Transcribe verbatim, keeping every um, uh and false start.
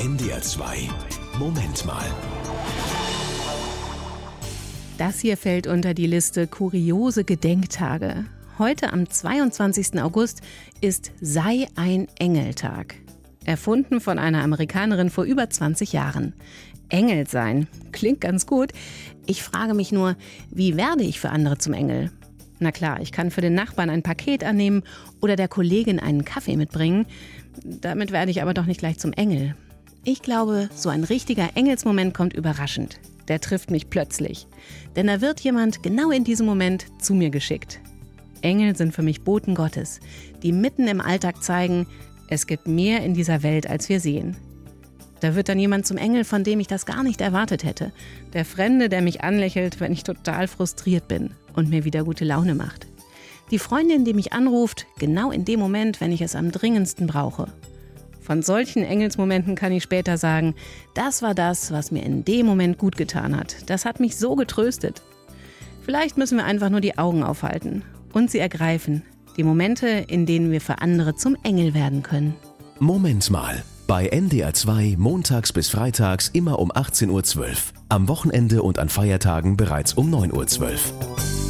N D R zwei. Moment mal. Das hier fällt unter die Liste kuriose Gedenktage. Heute am zweiundzwanzigsten August ist Sei ein Engel-Tag. Erfunden von einer Amerikanerin vor über zwanzig Jahren. Engel sein, klingt ganz gut. Ich frage mich nur, wie werde ich für andere zum Engel? Na klar, ich kann für den Nachbarn ein Paket annehmen oder der Kollegin einen Kaffee mitbringen. Damit werde ich aber doch nicht gleich zum Engel. Ich glaube, so ein richtiger Engelsmoment kommt überraschend. Der trifft mich plötzlich. Denn da wird jemand genau in diesem Moment zu mir geschickt. Engel sind für mich Boten Gottes, die mitten im Alltag zeigen, es gibt mehr in dieser Welt, als wir sehen. Da wird dann jemand zum Engel, von dem ich das gar nicht erwartet hätte. Der Fremde, der mich anlächelt, wenn ich total frustriert bin und mir wieder gute Laune macht. Die Freundin, die mich anruft, genau in dem Moment, wenn ich es am dringendsten brauche. Von solchen Engelsmomenten kann ich später sagen, das war das, was mir in dem Moment gut getan hat. Das hat mich so getröstet. Vielleicht müssen wir einfach nur die Augen aufhalten und sie ergreifen. Die Momente, in denen wir für andere zum Engel werden können. Moment mal. Bei N D R zwei montags bis freitags immer um achtzehn Uhr zwölf. Am Wochenende und an Feiertagen bereits um neun Uhr zwölf.